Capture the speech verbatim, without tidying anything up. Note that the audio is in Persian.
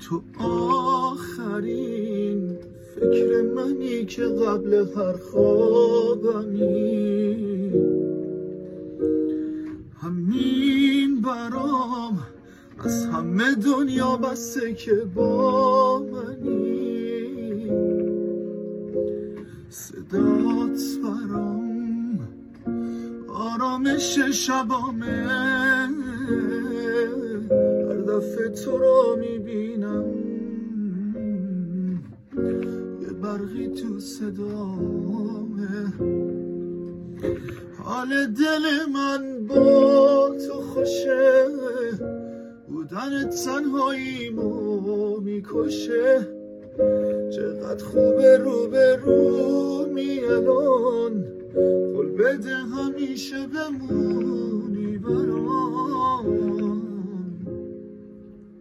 تو آخرین فکر منی که قبل هر خوابمی، همین برام از همه دنیا بسته که با منی. صدات برام آرامش شبامه، هر دفعه تو رو میبینم یه برقی تو صدامه. حال دل من با تو خوشه، بودن تنهاییمو میکشه. چقدر خوبه رو به رو می الان، قول بده همیشه بمونی برام.